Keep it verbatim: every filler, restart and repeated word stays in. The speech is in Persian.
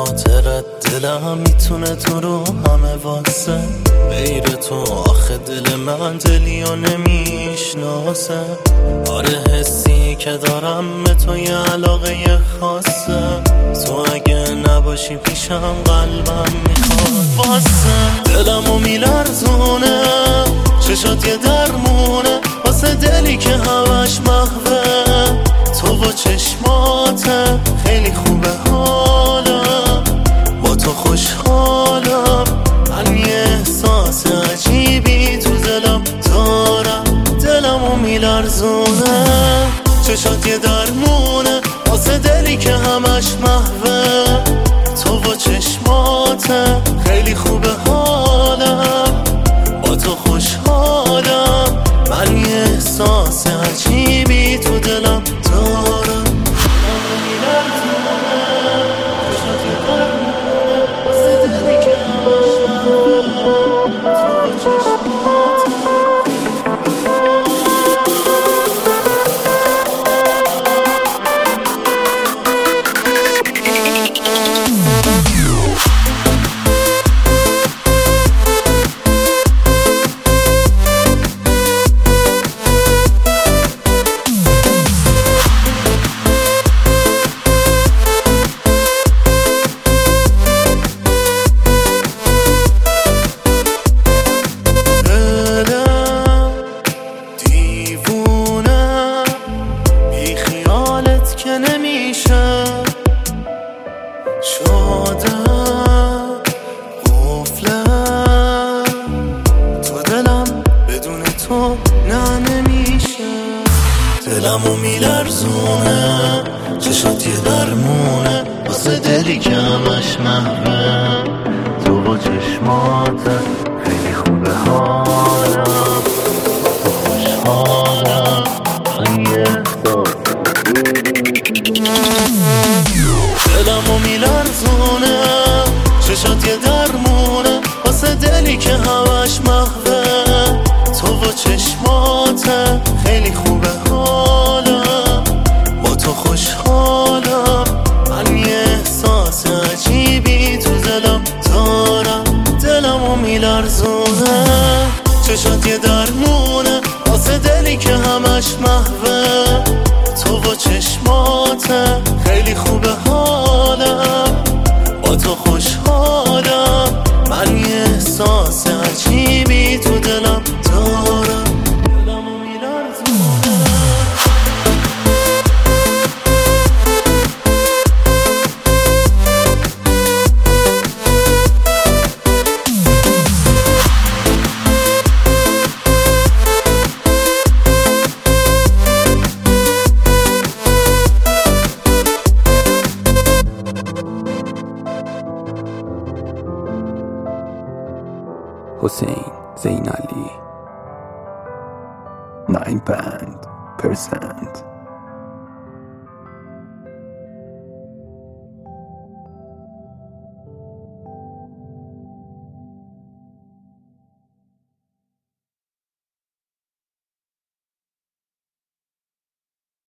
خاطرت دلم میتونه تو رو همه واسه غیر تو آخه دل من دلیو نمیشناسه. آره حسی که دارم به تو یه علاقه خاصه، تو اگه نباشی پیشم قلبم میخواد واسه دلمو میلرزونه، چشات یه درمونه واسه دلی که همش محوه. تو با چشماته خیلی خوبه حالم، با تو خوشحالم. من یه احساس عجیبی تو دلم دارم، دلمو میلرزونه، چشات یه درمونه واسه دلی که همش محوه. تو با چشماته خیلی خوبه حالم، با تو خوشحالم. من یه احساس عجیبی تو دلم دارم. شادم قفلم تو دلم، بدون تو نه نمیشه. دلمو میلرزونه، چشات یه درمونه واسه دلی که همش محوه. تو با چشمات خیلی خوبه حالم، تو خوشحالم. من یه دلمو میلرزونه، چشات یه درمونه واسه دلی که همش محوه. تو با چشمات خیلی خوبه حالم، با تو خوشحالم. من یه احساس عجیبی تو دلم دارم، دلمو میلرزونه، چشات یه درمونه واسه دلی که همش محوه. تو با چشمات خیلی خوبه حالم، با تو خوشحالم. من یه احساس عجیبی تو دلم دارم، دلمو میلرزونه. حسین زین علی nine band percent